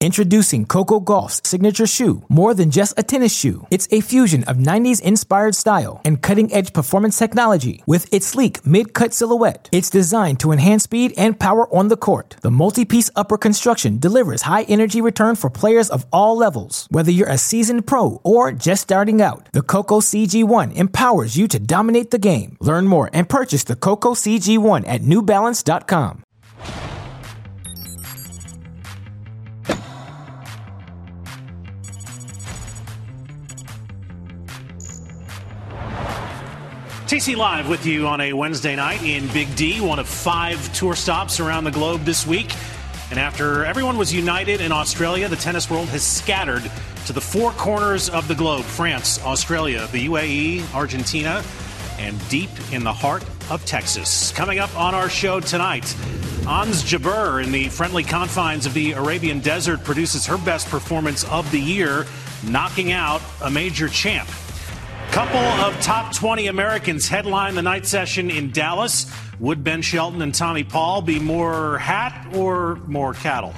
Introducing Coco Gauff's signature shoe, more than just a tennis shoe. It's a fusion of 90s-inspired style and cutting-edge performance technology. With its sleek mid-cut silhouette, it's designed to enhance speed and power on the court. The multi-piece upper construction delivers high-energy return for players of all levels. Whether you're a seasoned pro or just starting out, the Coco CG1 empowers you to dominate the game. Learn more and purchase the Coco CG1 at NewBalance.com. TC Live with you on a Wednesday night in Big D, one of 5 tour stops around the globe this week. And after everyone was united in Australia, the tennis world has scattered to the 4 corners of the globe: France, Australia, the UAE, Argentina, and deep in the heart of Texas. Coming up on our show tonight, Ons Jabeur in the friendly confines of the Arabian desert produces her best performance of the year, knocking out a major champ. Couple of top 20 Americans headline the night session in Dallas. Would Ben Shelton and Tommy Paul be more hat or more cattle?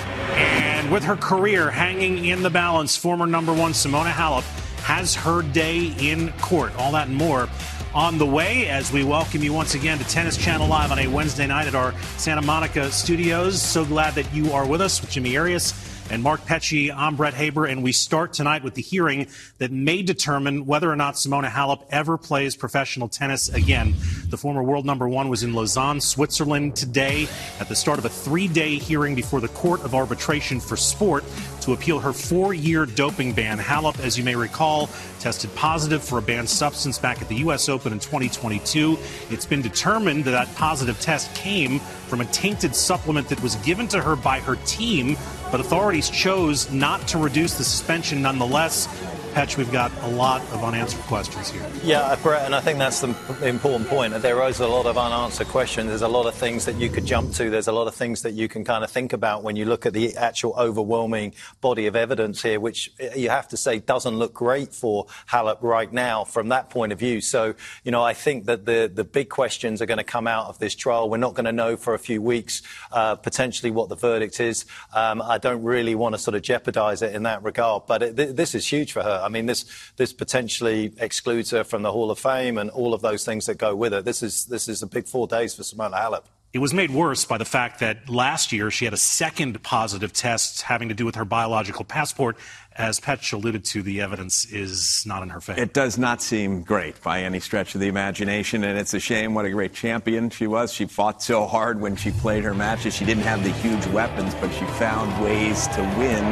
And with her career hanging in the balance, former number 1 Simona Halep has her day in court. All that and more on the way as we welcome you once again to Tennis Channel Live on a Wednesday night at our Santa Monica studios. So glad that you are with us with Jimmy Arias and Mark Petchey. I'm Brett Haber, and we start tonight with the hearing that may determine whether or not Simona Halep ever plays professional tennis again. The former world number 1 was in Lausanne, Switzerland today at the start of a 3-day hearing before the Court of Arbitration for Sport to appeal her 4-year doping ban. Halep, as you may recall, tested positive for a banned substance back at the U.S. Open in 2022. It's been determined that that positive test came from a tainted supplement that was given to her by her team, but authorities chose not to reduce the suspension nonetheless. Petch, we've got a lot of unanswered questions here. Yeah, Brett, and I think that's the important point. There is a lot of unanswered questions. There's a lot of things that you could jump to. There's a lot of things that you can kind of think about when you look at the actual overwhelming body of evidence here, which you have to say doesn't look great for Halep right now from that point of view. So, you know, I think that the big questions are going to come out of this trial. We're not going to know for a few weeks potentially what the verdict is. I don't really want to sort of jeopardize it in that regard, but this is huge for her. I mean, this potentially excludes her from the Hall of Fame and all of those things that go with it. This is a big 4 days for Simona Halep. It was made worse by the fact that last year she had a second positive test having to do with her biological passport. As Petch alluded to, the evidence is not in her favor. It does not seem great by any stretch of the imagination, and it's a shame what a great champion she was. She fought so hard when she played her matches. She didn't have the huge weapons, but she found ways to win.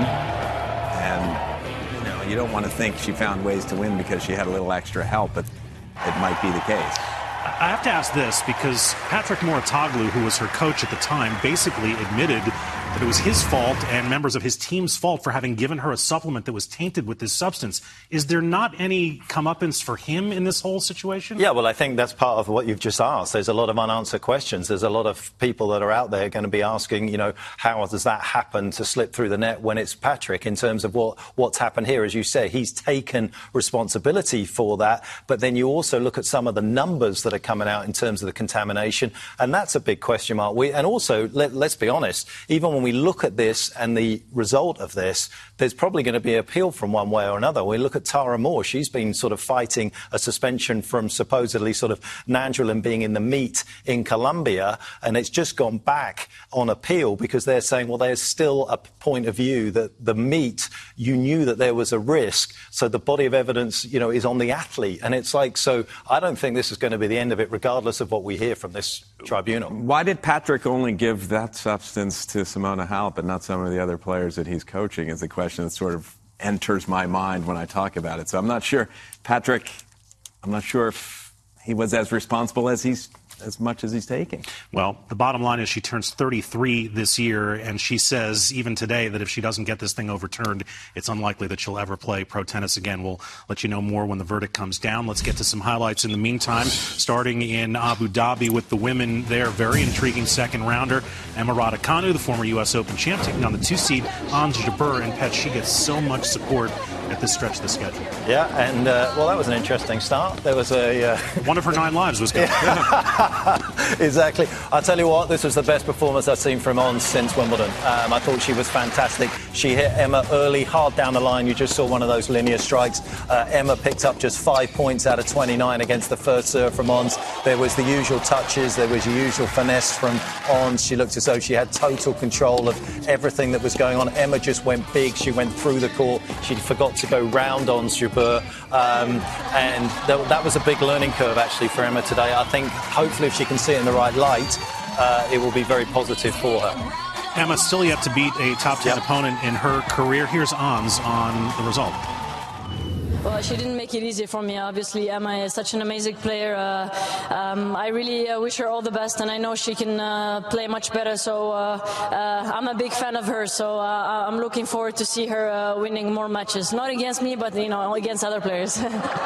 And you don't want to think she found ways to win because she had a little extra help, but it might be the case. I have to ask this because Patrick Mouratoglou, who was her coach at the time, basically admitted that it was his fault and members of his team's fault for having given her a supplement that was tainted with this substance. Is there not any comeuppance for him in this whole situation? Yeah, well, I think that's part of what you've just asked. There's a lot of unanswered questions. There's a lot of people that are out there going to be asking, you know, how does that happen to slip through the net when it's Patrick in terms of what's happened here? As you say, he's taken responsibility for that. But then you also look at some of the numbers that are coming out in terms of the contamination. And that's a big question mark. And also, let's be honest, even when we look at this and the result of this, there's probably going to be appeal from one way or another. We look at Tara Moore. She's been sort of fighting a suspension from supposedly sort of Nandrolone being in the meet in Colombia, and it's just gone back on appeal because they're saying, well, there's still a point of view that the meet, you knew that there was a risk, so the body of evidence, you know, is on the athlete. And it's like, so I don't think this is going to be the end of it, regardless of what we hear from this tribunal. Why did Patrick only give that substance to Simona Halep but not some of the other players that he's coaching is the question that sort of enters my mind when I talk about it. So I'm not sure, Patrick, I'm not sure if he was as responsible as much as he's taking. Well, the bottom line is she turns 33 this year, and she says even today that if she doesn't get this thing overturned, it's unlikely that she'll ever play pro tennis again. We'll let you know more when the verdict comes down. Let's get to some highlights in the meantime, starting in Abu Dhabi with the women there. Very intriguing second rounder. Emma Raducanu, the former U.S. Open champ, taking on the 2-seed Ons Jabeur, and Pet, she gets so much support at this stretch of the schedule. Yeah, and, well, that was an interesting start. There was a... One of her 9 lives was gone. Exactly. I'll tell you what, this was the best performance I've seen from Ons since Wimbledon. I thought she was fantastic. She hit Emma early, hard down the line. You just saw one of those linear strikes. Emma picked up just 5 points out of 29 against the first serve from Ons. There was the usual touches. There was the usual finesse from Ons. She looked as though she had total control of everything that was going on. Emma just went big. She went through the court. She forgot to go round Ons Jabeur. And that was a big learning curve, actually, for Emma today. I think, hopefully, if she can see it in the right light, it will be very positive for her. Emma still yet to beat a top 10 opponent in her career. Here's Ons on the result. Well, she didn't make it easy for me, obviously. Emma is such an amazing player. I really wish her all the best, and I know she can play much better. So I'm a big fan of her, so I'm looking forward to see her winning more matches. Not against me, but, against other players.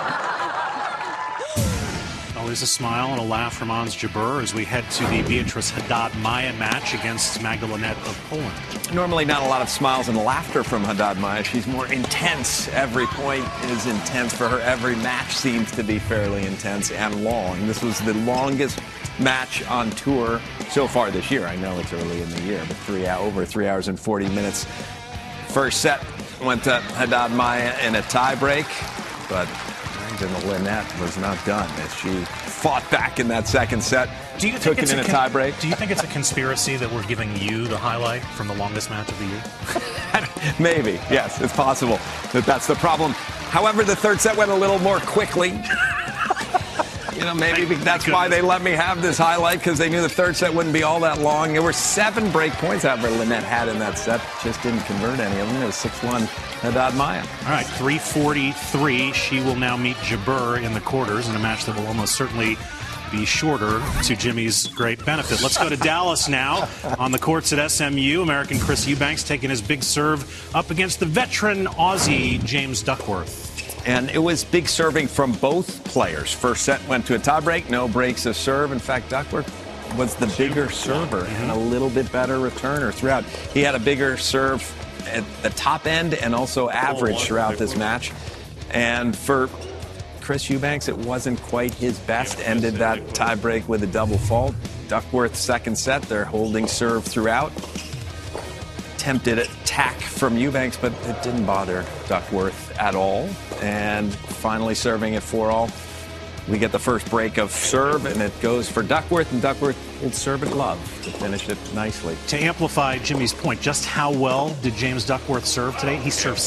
Always a smile and a laugh from Ons Jabeur as we head to the Beatrice Haddad-Maia match against Magda Linette of Poland. Normally not a lot of smiles and laughter from Haddad-Maia. She's more intense. Every point is intense for her. Every match seems to be fairly intense and long. This was the longest match on tour so far this year. I know it's early in the year, but over 3 hours and 40 minutes. First set went to Haddad-Maia in a tiebreak, but Magda Linette was not done as she fought back in that second set. Do you think it's a tiebreak? Do you think it's a conspiracy that we're giving you the highlight from the longest match of the year? Maybe, yes, it's possible that's the problem. However, the third set went a little more quickly. Maybe that's why they let me have this highlight, because they knew the third set wouldn't be all that long. There were 7 break points however Linette had in that set. Just didn't convert any of them. It was 6-1 Haddad-Maia. All right, 3:43. She will now meet Jabeur in the quarters in a match that will almost certainly be shorter to Jimmy's great benefit. Let's go to Dallas now. On the courts at SMU, American Chris Eubanks taking his big serve up against the veteran Aussie James Duckworth. And it was big serving from both players. First set went to a tiebreak, no breaks of serve. In fact, Duckworth was the bigger server and a little bit better returner throughout. He had a bigger serve at the top end and also average throughout this match. And for Chris Eubanks, it wasn't quite his best. Ended that tiebreak with a double fault. Duckworth's second set, they're holding serve throughout. Attempted attack from Eubanks, but it didn't bother Duckworth at all. And finally serving at 4-all, we get the first break of serve, and it goes for Duckworth, and Duckworth will serve at love to finish it nicely. To amplify Jimmy's point, just how well did James Duckworth serve today? He served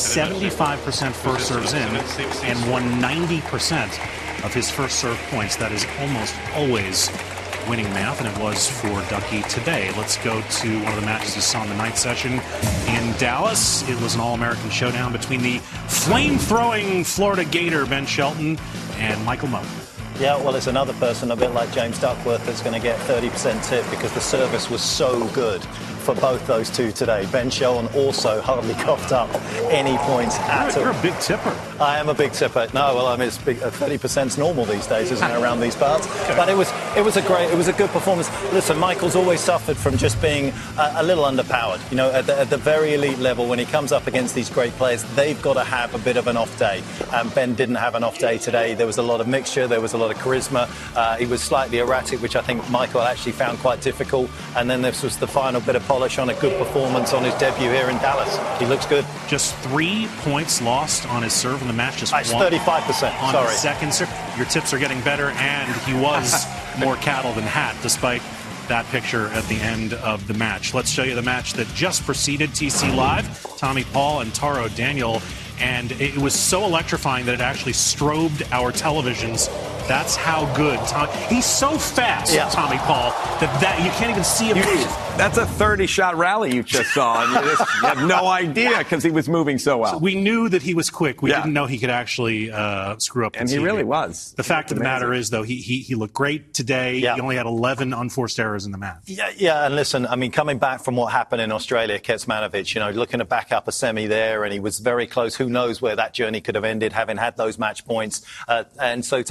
75% first serves in and won 90% of his first serve points. That is almost always winning math, and it was for Ducky today. Let's go to one of the matches you saw in the night session in Dallas. It was an all-American showdown between the flame-throwing Florida Gator Ben Shelton and Michael Mmoh. Yeah, well, it's another person a bit like James Duckworth that's going to get 30% tip because the service was so good for both those two today. Ben Shelton also hardly coughed up any points at all. You're a big tipper. I am a big tipper. No, well, I mean, 30%'s normal these days, isn't it, around these parts? Okay. But it was a good performance. Listen, Michael's always suffered from just being a little underpowered. At the very elite level, when he comes up against these great players, they've got to have a bit of an off day. Ben didn't have an off day today. There was a lot of mixture. There was a lot of charisma. He was slightly erratic, which I think Michael actually found quite difficult. And then this was the final bit of polish on a good performance on his debut here in Dallas. He looks good. Just 3 points lost on his serve in the match. Just it's 1 35%. on Sorry. his second serve. Your tips are getting better, and he was more cattle than hat, despite that picture at the end of the match. Let's show you the match that just preceded TC Live. Tommy Paul and Taro Daniel. And it was so electrifying that it actually strobed our televisions. That's how good he's so fast, Tommy Paul, that you can't even see him move. That's a 30-shot rally you just saw, and you have no idea because he was moving so well. So we knew that he was quick. We didn't know he could actually screw up. And he really was. The fact of the matter is, though, he looked great today. Yeah. He only had 11 unforced errors in the match. Yeah, and listen, I mean, coming back from what happened in Australia, Kecmanovic, looking to back up a semi there, and he was very close. Who knows where that journey could have ended, having had those match points. And so to bounce back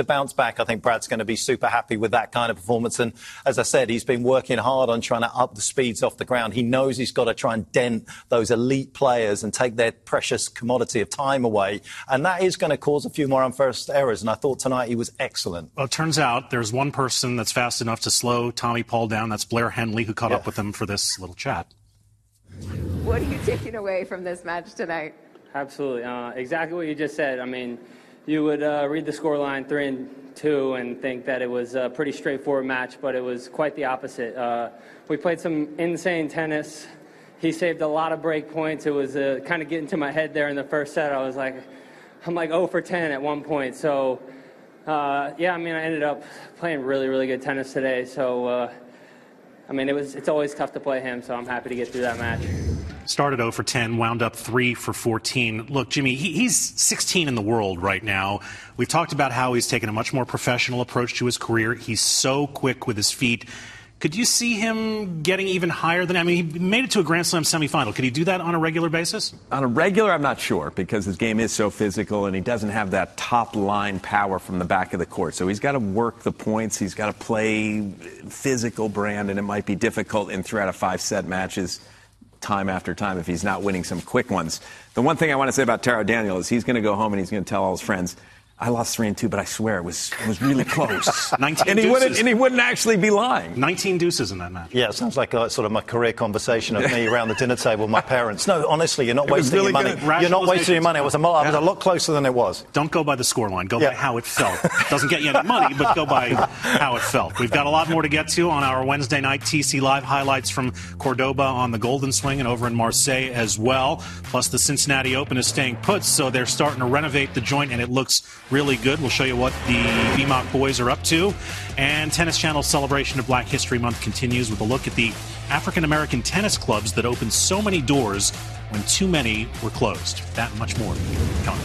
back. I think Brad's going to be super happy with that kind of performance. And as I said, he's been working hard on trying to up the speeds off the ground. He knows he's got to try and dent those elite players and take their precious commodity of time away. And that is going to cause a few more unforced errors. And I thought tonight he was excellent. Well, it turns out there's one person that's fast enough to slow Tommy Paul down. That's Blair Henley, who caught up with him for this little chat. What are you taking away from this match tonight? Absolutely. Exactly what you just said. I mean, you would read the scoreline 3-2 and think that it was a pretty straightforward match, but it was quite the opposite. We played some insane tennis. He saved a lot of break points. It was kind of getting to my head there in the first set. I'm like 0 for 10 at one point. So, I ended up playing really, really good tennis today. So, it's always tough to play him, so I'm happy to get through that match. Started 0 for 10, wound up 3 for 14. Look, Jimmy, he's 16 in the world right now. We've talked about how he's taken a much more professional approach to his career. He's so quick with his feet. Could you see him getting even higher than... he made it to a Grand Slam semifinal. Could he do that on a regular basis? On a regular, I'm not sure, because his game is so physical and he doesn't have that top-line power from the back of the court. So he's got to work the points. He's got to play physical brand, and it might be difficult in 3 out of 5 set matches time after time if he's not winning some quick ones. The one thing I want to say about Taro Daniel is he's going to go home and he's going to tell all his friends, I lost 3-2, but I swear it was really close. 19 and he wouldn't actually be lying. 19 deuces in that match. Yeah, it sounds like sort of my career conversation of me around the dinner table with my parents. No, honestly, you're not wasting your money. You're not wasting your money. I was a lot closer than it was. Don't go by the scoreline. Go by how it felt. Doesn't get you any money, but go by how it felt. We've got a lot more to get to on our Wednesday night TC Live. Highlights from Cordoba on the Golden Swing and over in Marseille as well. Plus, the Cincinnati Open is staying put, so they're starting to renovate the joint, and it looks really good. We'll show you what the BMOC boys are up to. And Tennis Channel's celebration of Black History Month continues with a look at the African-American tennis clubs that opened so many doors when too many were closed. That and much more coming.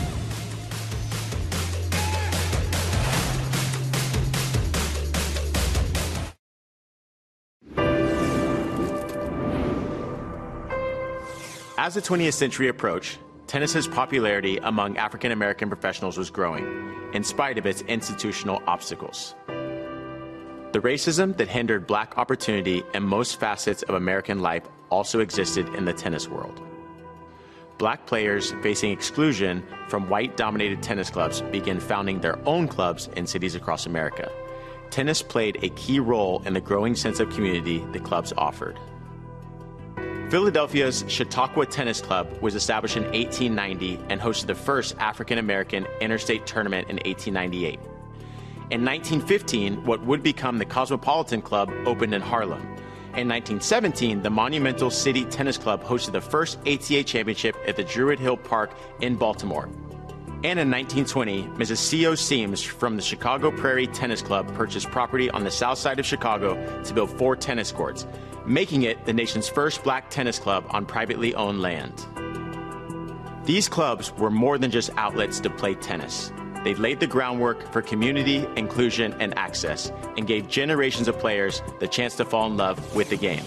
As the 20th century approached, tennis's popularity among African-American professionals was growing, in spite of its institutional obstacles. The racism that hindered black opportunity in most facets of American life also existed in the tennis world. Black players facing exclusion from white-dominated tennis clubs began founding their own clubs in cities across America. Tennis played a key role in the growing sense of community the clubs offered. Philadelphia's Chautauqua Tennis Club was established in 1890 and hosted the first African-American interstate tournament in 1898. In 1915, what would become the Cosmopolitan Club opened in Harlem. In 1917, the Monumental City Tennis Club hosted the first ATA championship at the Druid Hill Park in Baltimore. And in 1920, Mrs. C.O. Seams from the Chicago Prairie Tennis Club purchased property on the south side of Chicago to build 4 tennis courts, making it the nation's first black tennis club on privately owned land. These clubs were more than just outlets to play tennis. They laid the groundwork for community, inclusion, and access, and gave generations of players the chance to fall in love with the game.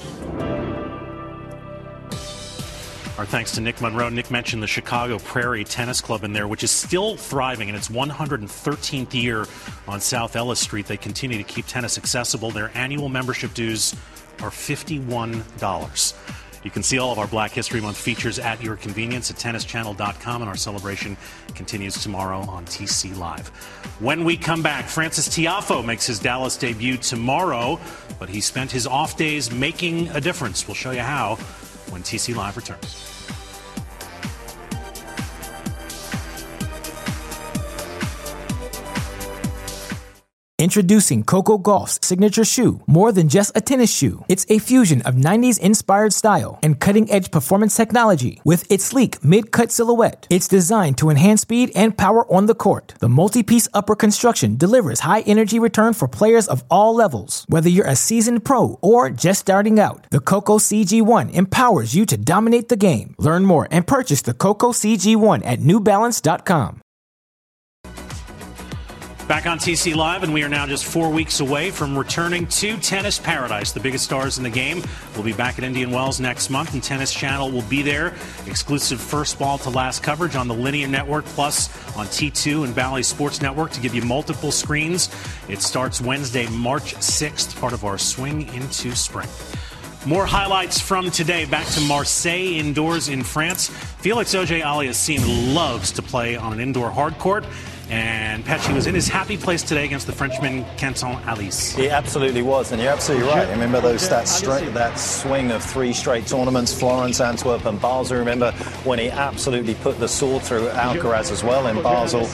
Our thanks to Nick Monroe. Nick mentioned the Chicago Prairie Tennis Club in there, which is still thriving in its 113th year on South Ellis Street. They continue to keep tennis accessible. Their annual membership dues are $51. You can see all of our Black History Month features at your convenience at tennischannel.com, and our celebration continues tomorrow on TC Live. When we come back, Francis Tiafoe makes his Dallas debut tomorrow, but he spent his off days making a difference. We'll show you how when TC Live returns. Introducing Coco Gauff's signature shoe. More than just a tennis shoe, it's a fusion of 90s-inspired style and cutting-edge performance technology. With its sleek mid-cut silhouette, it's designed to enhance speed and power on the court. The multi-piece upper construction delivers high-energy return for players of all levels. Whether you're a seasoned pro or just starting out, the Coco CG1 empowers you to dominate the game. Learn more and purchase the Coco CG1 at NewBalance.com. Back on TC Live, and we are now just 4 weeks away from returning to Tennis Paradise. The biggest stars in the game will be back at Indian Wells next month, and Tennis Channel will be there. Exclusive first ball to last coverage on the Linear Network, plus on T2 and Bally Sports Network to give you multiple screens. It starts Wednesday, March 6th, part of our swing into spring. More highlights from today. Back to Marseille indoors in France. Felix Auger-Aliassime loves to play on an indoor hard court. And Petchy was in his happy place today against the Frenchman Quentin Alice. He absolutely was, and you're absolutely right. Remember that swing of 3 straight tournaments, Florence, Antwerp and Basel. Remember when he absolutely put the sword through Alcaraz as well in Basel.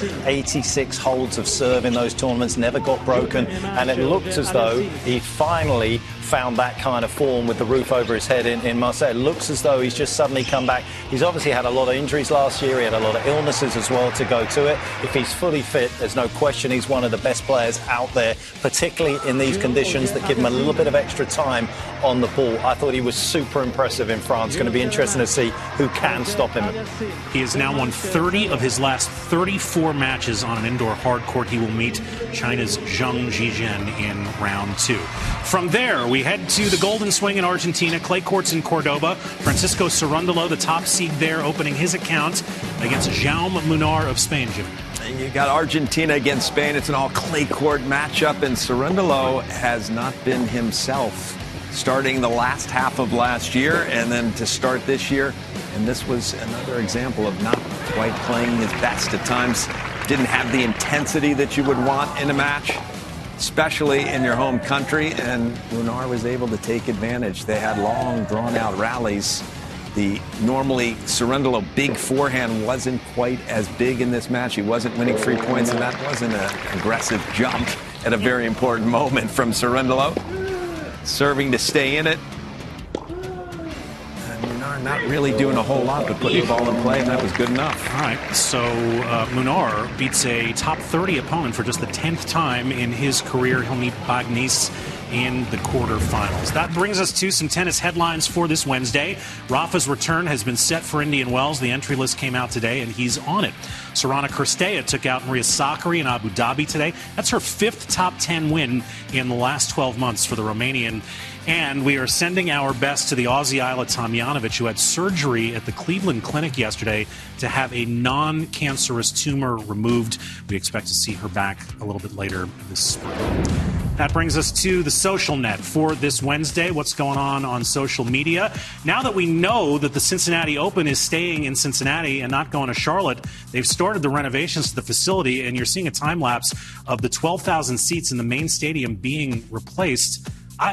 86 holds of serve in those tournaments, never got broken, and it looked as though he finally found that kind of form with the roof over his head in Marseille. It looks as though he's just suddenly come back. He's obviously had a lot of injuries last year. He had a lot of illnesses as well to go to it. If he's fully fit, there's no question he's one of the best players out there, particularly in these conditions that give him a little bit of extra time on the ball. I thought he was super impressive in France. Going to be interesting to see who can stop him. He has now won 30 of his last 34 matches on an indoor hard court. He will meet China's Zheng Zhizhen in round 2. From there, we head to the Golden Swing in Argentina, clay courts in Cordoba. Francisco Cerundolo, the top seed there, opening his account against Jaume Munar of Spain, Jimmy. And you got Argentina against Spain. It's an all clay court matchup, and Cerundolo has not been himself starting the last half of last year and then to start this year. And this was another example of not quite playing his best at times. Didn't have the intensity that you would want in a match, especially in your home country, and Munar was able to take advantage. They had long, drawn-out rallies. The normally Cerundolo big forehand wasn't quite as big in this match. He wasn't winning free points, and that wasn't an aggressive jump at a very important moment from Cerundolo. Serving to stay in it. Munar not really doing a whole lot but putting the ball in play, and that was good enough. All right, so Munar beats a top 30 opponent for just the 10th time in his career. He'll meet Bagnis in the quarterfinals. That brings us to some tennis headlines for this Wednesday. Rafa's return has been set for Indian Wells. The entry list came out today, and he's on it. Sorana Cirstea took out Maria Sakkari in Abu Dhabi today. That's her 5th top 10 win in the last 12 months for the Romanian. And we are sending our best to the Aussie Isla Tomljanovic, who had surgery at the Cleveland Clinic yesterday to have a non-cancerous tumor removed. We expect to see her back a little bit later this spring. That brings us to the social net for this Wednesday. What's going on social media? Now that we know that the Cincinnati Open is staying in Cincinnati and not going to Charlotte, they've started the renovations to the facility, and you're seeing a time lapse of the 12,000 seats in the main stadium being replaced.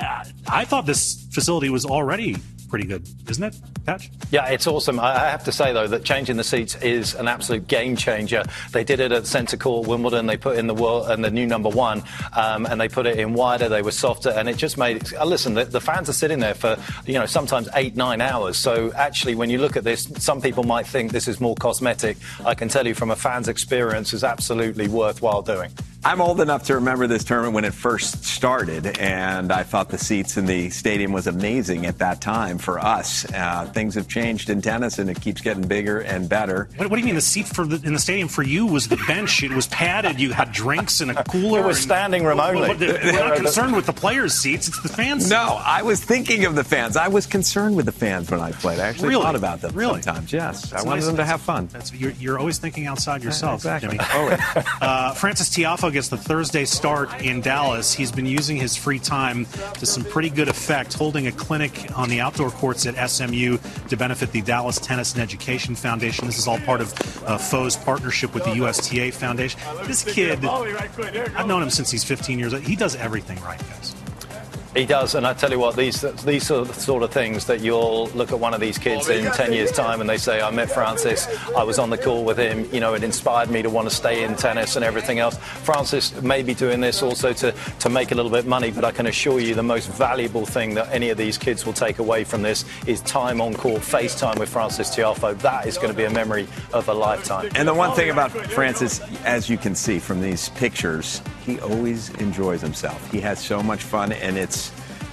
I thought this facility was already pretty good, isn't it, Patch? Yeah, it's awesome. I have to say, though, that changing the seats is an absolute game changer. They did it at Centre Court, Wimbledon. They put in the world and the new number 1, and they put it in wider. They were softer, and it just made it. Listen, the fans are sitting there for, sometimes 8-9 hours. So actually, when you look at this, some people might think this is more cosmetic. I can tell you from a fan's experience, it's absolutely worthwhile doing. I'm old enough to remember this tournament when it first started, and I thought the seats in the stadium was amazing at that time for us. Things have changed in tennis, and it keeps getting bigger and better. What do you mean the seat in the stadium for you was the bench? It was padded. You had drinks and a cooler. It was standing room only. We're not concerned with the players' seats. It's the fans' No, I was thinking of the fans. I was concerned with the fans when I played. I actually thought about them sometimes, yes. I wanted them to have fun. You're always thinking outside yourself, exactly. Jimmy. Always. Francis Tiafoe gets the Thursday start in Dallas. He's been using his free time to some pretty good effect, holding a clinic on the outdoor courts at SMU to benefit the Dallas Tennis and Education Foundation. This is all part of Foe's partnership with the USTA Foundation. This kid, I've known him since he's 15 years old. He does everything right, guys. He does, and I tell you what, these sort of things that you'll look at one of these kids in 10 years' time and they say, I met Francis, I was on the court with him, it inspired me to want to stay in tennis and everything else. Francis may be doing this also to make a little bit of money, but I can assure you the most valuable thing that any of these kids will take away from this is time on court, FaceTime with Francis Tiafoe. That is going to be a memory of a lifetime. And the one thing about Francis, as you can see from these pictures, he always enjoys himself. He has so much fun, and it's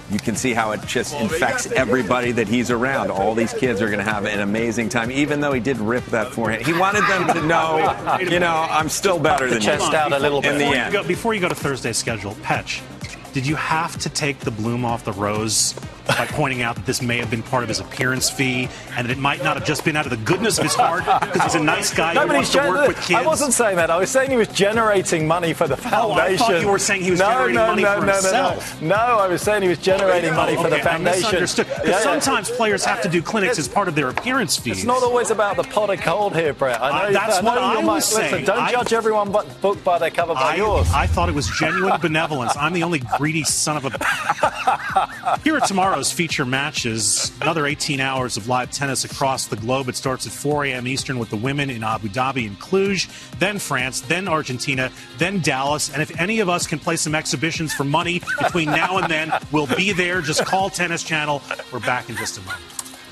you can see how it just infects everybody that he's around. All these kids are going to have an amazing time, even though he did rip that forehand. He wanted them to know, I'm still better than you. Chest out a little bit. In the end. Before you go to Thursday's schedule, Petch, did you have to take the bloom off the rose by pointing out that this may have been part of his appearance fee and that it might not have just been out of the goodness of his heart because he's a nice guy who wants to work with kids? I wasn't saying that. I was saying he was generating money for the foundation. I thought you were saying he was generating money for himself. No, I was saying he was generating money for the foundation. I misunderstood. Because sometimes players have to do clinics as part of their appearance fees. It's not always about the pot of gold here, Brett. I know that's what I was saying. Listen, don't judge everyone book by their cover by yours. I thought it was genuine benevolence. I'm the only greedy son of a... Here are tomorrow's feature matches. Another 18 hours of live tennis across the globe. It starts at 4 a.m. Eastern with the women in Abu Dhabi and Cluj, then France, then Argentina, then Dallas. And if any of us can play some exhibitions for money between now and then, we'll be there. Just call Tennis Channel. We're back in just a moment.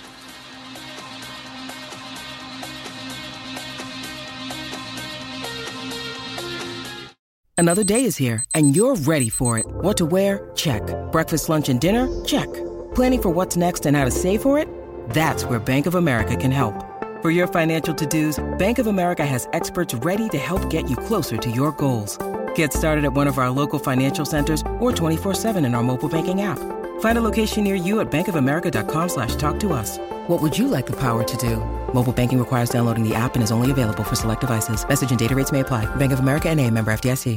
Another day is here, and you're ready for it. What to wear? Check. Breakfast, lunch, and dinner? Check. Planning for what's next and how to save for it? That's where Bank of America can help. For your financial to-dos, Bank of America has experts ready to help get you closer to your goals. Get started at one of our local financial centers or 24/7 in our mobile banking app. Find a location near you at bankofamerica.com/talktous. What would you like the power to do? Mobile banking requires downloading the app and is only available for select devices. Message and data rates may apply. Bank of America NA, member FDIC.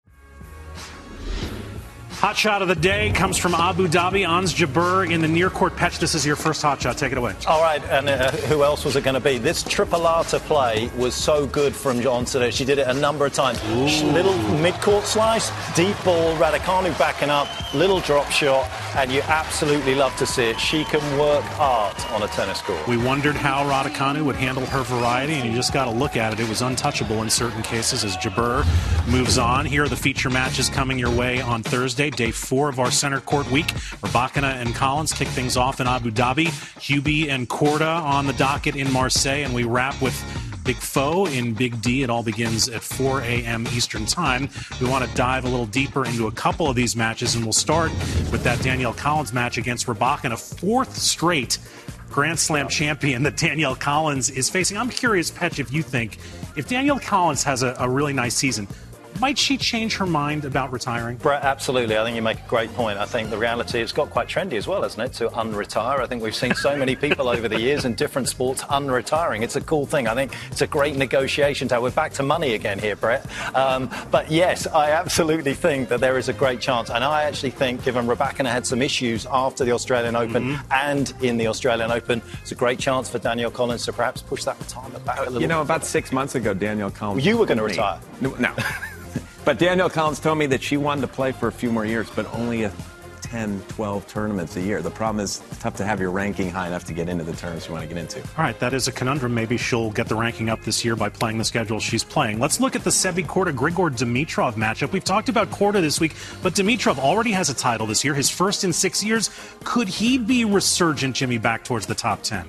Hot shot of the day comes from Abu Dhabi. Ons Jabeur in the near court. Petch, this is your first hot shot. Take it away. All right, and who else was it going to be? This triplata play was so good from Ons today. She did it a number of times. Little mid-court slice, deep ball, Raducanu backing up, little drop shot, and you absolutely love to see it. She can work art on a tennis court. We wondered how Raducanu would handle her variety, and you just got to look at it. It was untouchable in certain cases as Jabeur moves on. Here are the feature matches coming your way on Thursday. Day 4 of our center court week. Rybakina and Collins kick things off in Abu Dhabi. Hubie and Korda on the docket in Marseille. And we wrap with Big Foe in Big D. It all begins at 4 a.m. Eastern Time. We want to dive a little deeper into a couple of these matches, and we'll start with that Danielle Collins match against Rybakina, 4th straight Grand Slam champion that Danielle Collins is facing. I'm curious, Petch, if you think if Danielle Collins has a really nice season, might she change her mind about retiring? Brett, absolutely. I think you make a great point. I think the reality, it's got quite trendy as well, hasn't it, to unretire. I think we've seen so many people over the years in different sports unretiring. It's a cool thing. I think it's a great negotiation to have. We're back to money again here, Brett. But yes, I absolutely think that there is a great chance. And I actually think, given Rybakina had some issues after the Australian Open and in the Australian Open, it's a great chance for Danielle Collins to perhaps push that retirement back a little bit. About 6 months ago, Danielle Collins... You were going to retire. No. But Danielle Collins told me that she wanted to play for a few more years, but only 10, 12 tournaments a year. The problem is it's tough to have your ranking high enough to get into the tournaments you want to get into. All right, that is a conundrum. Maybe she'll get the ranking up this year by playing the schedule she's playing. Let's look at the Sebi Korda-Grigor Dimitrov matchup. We've talked about Korda this week, but Dimitrov already has a title this year, his first in 6 years. Could he be resurgent, Jimmy, back towards the top 10?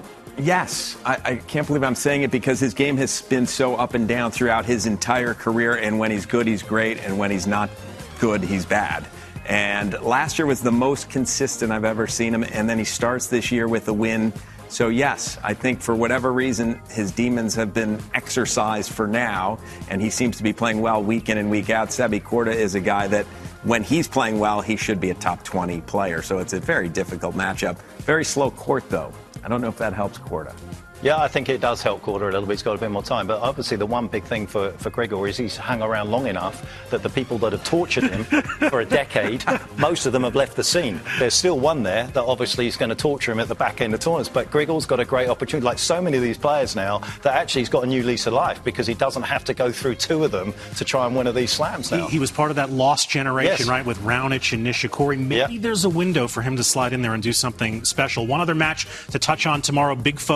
Yes. I can't believe I'm saying it because his game has been so up and down throughout his entire career. And when he's good, he's great. And when he's not good, he's bad. And last year was the most consistent I've ever seen him. And then he starts this year with a win. So, yes, I think for whatever reason, his demons have been exercised for now. And he seems to be playing well week in and week out. Sebi Korda is a guy that when he's playing well, he should be a top 20 player. So it's a very difficult matchup. Very slow court, though. I don't know if that helps Korda. Yeah, I think it does help Korda a little bit. He's got a bit more time. But obviously the one big thing for Grigor is he's hung around long enough that the people that have tortured him for a decade, most of them have left the scene. There's still one there that obviously is going to torture him at the back end of tournaments. But Grigor's got a great opportunity, like so many of these players now, that actually he's got a new lease of life because he doesn't have to go through 2 of them to try and win one of these slams now. He was part of that lost generation, right, with Raonic and Nishikori. Maybe there's a window for him to slide in there and do something special. One other match to touch on tomorrow. Big Foe plays his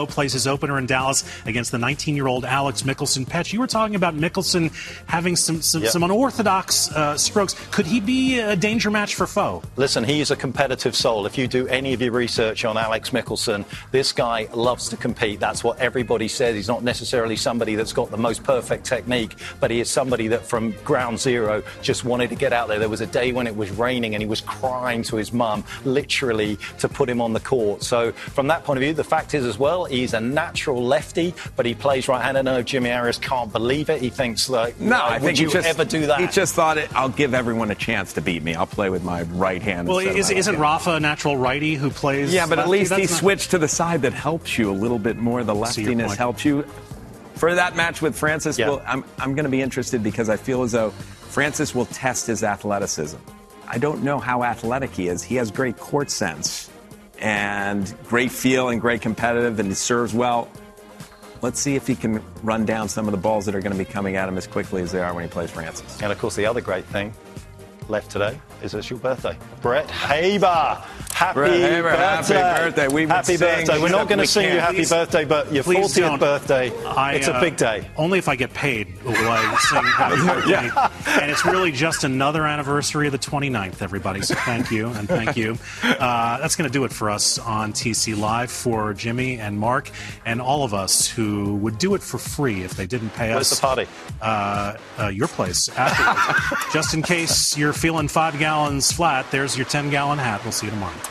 opener in Dallas against the 19-year-old Alex Michelsen. Patch, you were talking about Michelsen having some unorthodox strokes. Could he be a danger match for Foe? Listen, he is a competitive soul. If you do any of your research on Alex Michelsen, this guy loves to compete. That's what everybody says. He's not necessarily somebody that's got the most perfect technique, but he is somebody that from ground zero just wanted to get out there. There was a day when it was raining and he was crying to his mum, literally, to put him on the court. So from that point of view, the fact is as well, he's a natural lefty, but he plays right-handed. I know Jimmy Arias can't believe it. He thinks, like, I think would you ever do that? He just thought, I'll give everyone a chance to beat me. I'll play with my right hand. Well, isn't Rafa a natural righty who plays? Yeah, but lefty? at least he switched to the side that helps you a little bit more. The leftiness helps you. For that match with Francis, I'm going to be interested because I feel as though Francis will test his athleticism. I don't know how athletic he is. He has great court sense and great feel and great competitive, and he serves well. Let's see if he can run down some of the balls that are going to be coming at him as quickly as they are when he plays Francis. And, of course, the other great thing left today is it's your birthday. Brett Haber. Happy birthday. Happy birthday. We're not going to sing you happy birthday, but your 40th birthday, it's a big day. Only if I get paid will I sing happy birthday. And it's really just another anniversary of the 29th, everybody. So thank you, and thank you. That's going to do it for us on TC Live. For Jimmy and Mark and all of us who would do it for free if they didn't pay us. Where's the party? Your place afterwards. Just in case you're feeling 5 gallons flat, there's your 10-gallon hat. We'll see you tomorrow.